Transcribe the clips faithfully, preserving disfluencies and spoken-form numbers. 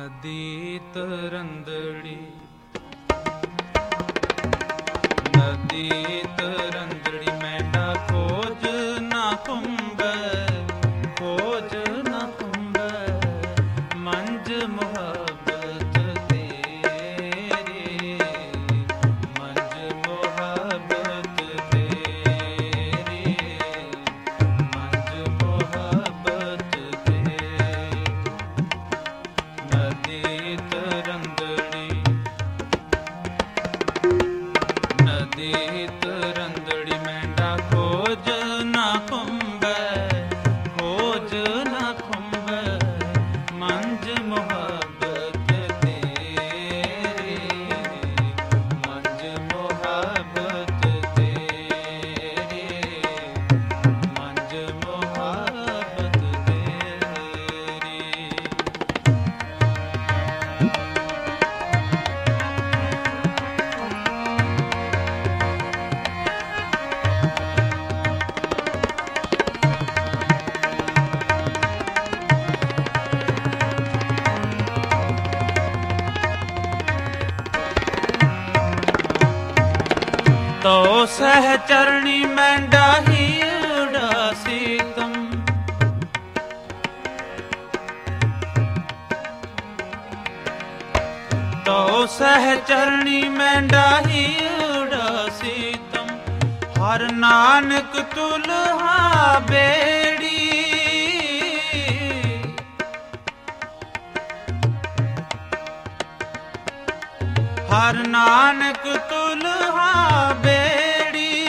ਨਦੀ ਤਰੰਦੜੀ ਨਦੀ ਤਰੰਦੜੀ ਮੈਂਡਾ ਖੋਜ ਨਾ ਕੁੰਭੈ ਖੋਜ ਨਾ ਕੁੰਭੈ ਮੰਜ ਮੁਹੱਬਤ ਤੇਰੀ ਮੰਜ ਮੁਹੱਬਤ ਤੇਰੀ ਮੰਜ ਮੁਹੱਬਤ ਤੇਰੀ ਨਦੀ ਤਰੰਦੜੀ ਨਦੀ ਤਰੰਦੜੀ ਮੈਂਡਾ ਖੋਜ ਨਾ ਕੁੰਭੈ ਖੋਜ ਨਾ ਕੁੰਭੈ ਮੰਜ ਮੁਹੱਬਤ ਤੇਰੀ ਮੰਜ ਮੁਹੱਬਤ ਤੇਰੀ ਮੰਜ ਮੁਹੱਬਤ ਤੇਰੀ। ਤੋ ਸਹਿ ਚਰਣੀ ਮੈਂਡਾ ਹੀ ਉਡਾਸੀ ਤਮ ਤੋ ਸਹਿ ਚਰਣੀ ਮੈਂਡਾ ਹੀ ਉਡਾਸੀ ਤਮ ਹਰ ਨਾਨਕ ਤੁਲਹਾ ਬੇੜੀ ਹਰ ਨਾਨਕ ਤੁਲਹਾ ਬੇੜੀ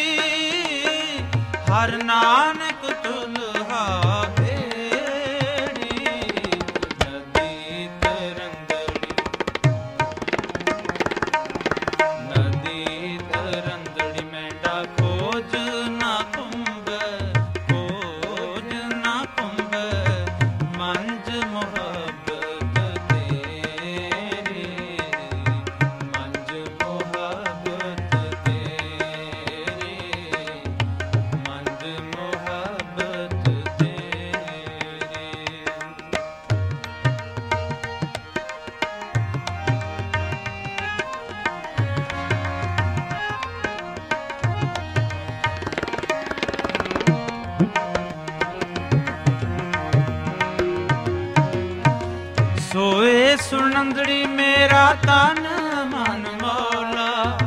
ਹਰ ਨਾਨਕ ਤੁਲਹਾ ਬੇੜੀ ਨਦੀ ਤਰੰਦੜੀ ਨਦੀ ਤਰੰਦੜੀ ਮੈਂਡਾ ਖੋਜ ਨਾ ਕੁੰਭੈ ਖੋਜ ਨਾ ਕੁੰਭੈ ਮੰਜ ਮੁਹੱਬਤ ਤੇਰੀ ਮੰਜ ਮੁਹੱਬਤ ਤੇਰੀ ਮੰਜ ਮੁਹੱਬਤ ਤੇਰੀ। ਸੋਏ ਸੁਣੰਦੜੀ ਮੇਰਾ ਤਨ ਮਨ ਮੌਲਾ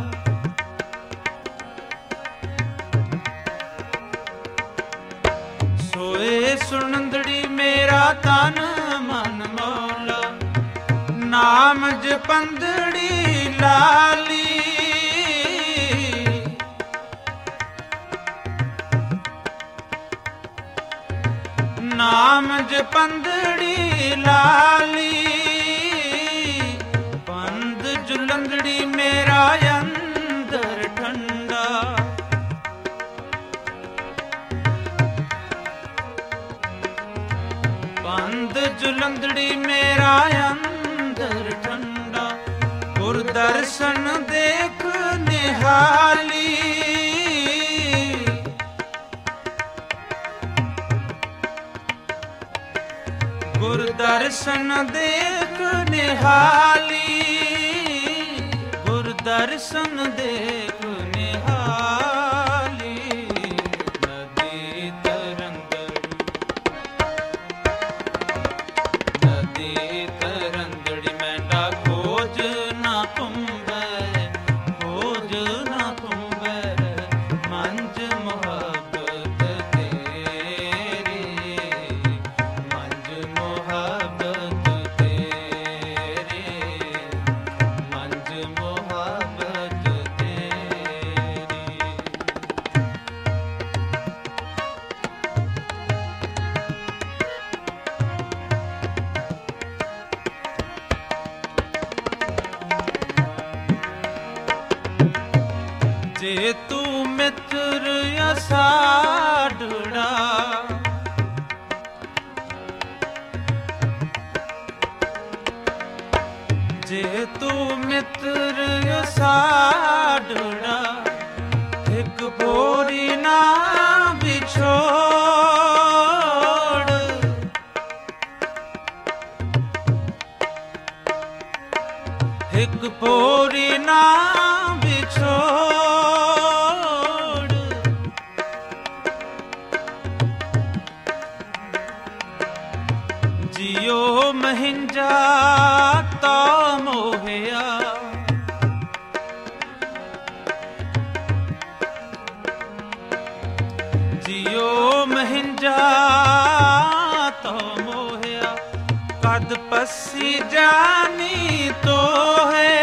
ਸੋਏ ਸੁਣੰਦੜੀ ਮੇਰਾ ਤਨ ਮਨ ਮੌਲਾ ਨਾਮ ਜਪੰਦੜੀ ਲਾਲੀ ਨਾਮ ਜਪੰਦੜੀ ਲਾਲੀ ਪੰਦ ਜੁਲੰਦੜੀ ਮੇਰਾ ਅੰਦਰ ਠੰਡਾ ਪੰਦ ਜੁਲੰਦੜੀ ਮੇਰਾ ਅੰਦਰ ਠੰਡਾ ਗੁਰ ਦਰਸ਼ਨ ਦੇਖ ਨਿਹਾਲੀ ਗੁਰ ਦਰਸ਼ਨ ਦੇਖ ਨਿਹਾਲੀ ਗੁਰ ਦਰਸ਼ਨ ਦੇਖ ਨਿਹਾਲੀ ਨਦੀ ਤਰੰਦੜੀ ਨਦੀ ਤਰੰਦੜੀ ਮੈਂਡਾ ਖੋਜ ਨਾ ਕੁੰਭੈ ਖੋਜ ਨਾ ਕੁੰਭੈ ਮੰਜ ਮੁਹੱਬਤ ਤੇਰੀ ਮੰਜ ਮੁਹੱਬਤ ਤੇਰੀ ਮੰਜ ਮੁਹੱਬਤ ਤੇਰੀ। ਜੇ ਤੂੰ ਮਿੱਤਰ ਅਸਾਢੜਾ ਜੇ ਤੂੰ ਮਿੱਤਰ ਅਸਾਢੜਾ ਇੱਕ ਬੋਰੀ ਨਾ ਵਿਛੋੜ ਇੱਕ ਪੋਰੀ ਨਾ ਵਿਛੋੜ, ਜਿਉ ਮਹਿੰਜਾ ਤਾ ਮੋਹਿਆ, ਜਿਉ ਮਹਿੰਜਾ ਤਾ ਮੋਹਿਆ, ਕਦ ਪਸੀ ਜਾਨੀ ਤੋਹੇ,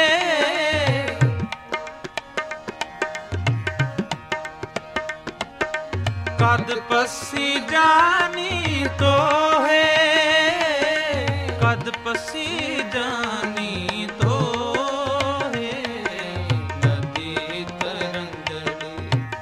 ਕਦ ਪਸੀ ਜਾਨੀ ਤੋਹੇ, ਕਦ ਪਸੀ ਜਾਨੀ ਤੋਹੇ, ਨਦੀ ਤਰੰਗੜੀ,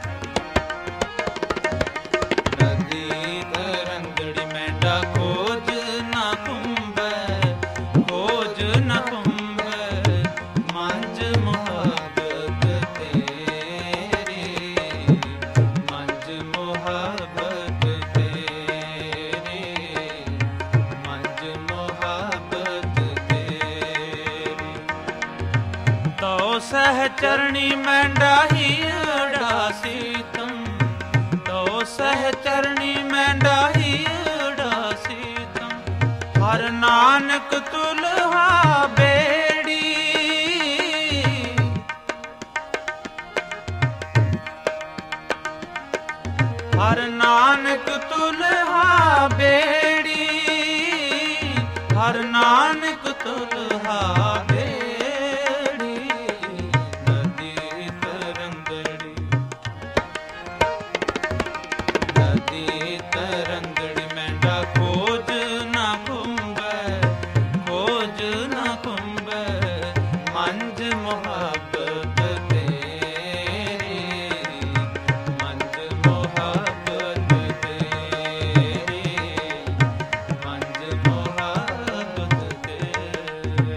ਨਦੀ ਤਰੰਗੜੀ ਮੈਂਡਾ ਖੋਜ ਨਾ ਕੁੰਭੈ, ਖੋਜ ਨਾ ਕੁੰਭੈ, ਮੰਝ ਮੁਹੱਬਤ ਤੇਰੀ, ਮੰਝ ਮੁਹੱਬਤ ਤੇਰੀ, ਮੰਝ ਮੁਹੱਬਤ ਤੇਰੀ, ਤੋ ਸਹ ਚਰਣੀ ਮੈਂਡਾ ਹੀ ਉਡਾਸੀ ਤੁਮ, ਤੋ ਸਹ ਚਰਣੀ ਮੈਂਡਾ ਹੀ ਉਡਾਸੀ ਤੁਮ, ਹਰ ਨਾਨਕ ਤੁਲਹਾ ਬੇੜੀ, ਹਰ ਨਾਨਕ ਤੁਲਹਾ ਬੇੜੀ, ਹਰ ਨਾਨਕ ਤੁਲਹਾ ਬੇੜੀ, ਨਦੀ ਤਰੰਗੜੀ, ਨਦੀ ਤਰੰਗੜੀ ਮੈਂਡਾ ਖੋਜ ਨਾ ਕੁੰਭੈ, ਖੋਜ ਨਾ ਕੁੰਭੈ, ਮੰਝ ਮੁਹੱਬਤ ਤੇਰੀ, ਮੰਝ ਮੁਹੱਬਤ ਤੇਰੀ, ਮੰਝ ਮੁਹੱਬਤ ਤੇਰੀ।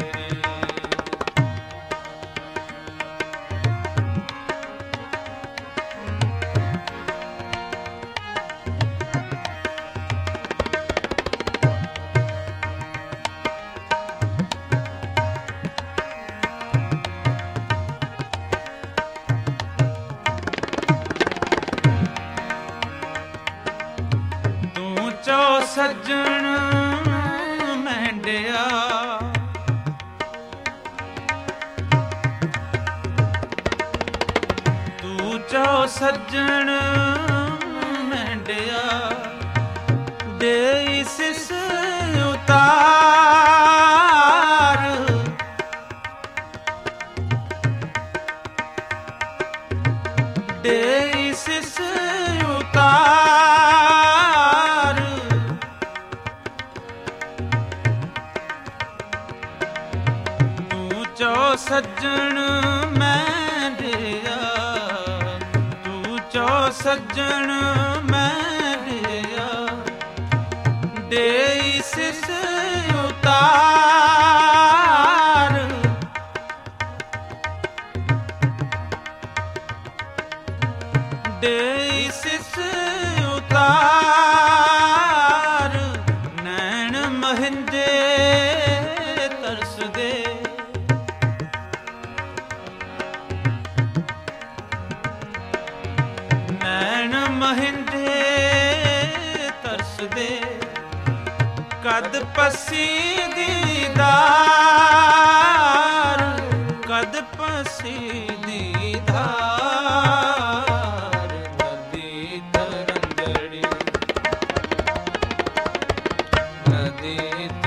ਤੂੰ ਚੋ ਸੱਜਣ ਮੈਂਡਿਆ, ਤੂੰ ਚੋ ਸੱਜਣ ਮੈਂਡਿਆ, ਦੇਈ ਸਿਸ ਉਤਾਰ, ਦੇਈ ਸਿਸ ਉਤਾਰ, ਤੂੰ ਚੋ ਸੱਜਣ ਮੈਂਡਿਆ, ਤੂੰ ਚੋ ਸੱਜਣ ਮੈਂਡਿਆ, ਦੇਈ ਸਿਸ ਉਤਾਰ, ਦੇਈ ਸਿਸ ਉਤਾਰ, ਨੈਣ ਮਹਿੰਦੇ ਤਰਸਦੇ, ਨੈਣ ਮਹਿੰਦੇ ਤਰਸਦੇ, ਕਦ ਪਸੀ ਦੀਦਾਰ, ਕਦ ਪਸੀ ਦੀਦਾਰ, ਨਦੀ ਤਰੰਗੜੀ, ਨਦੀ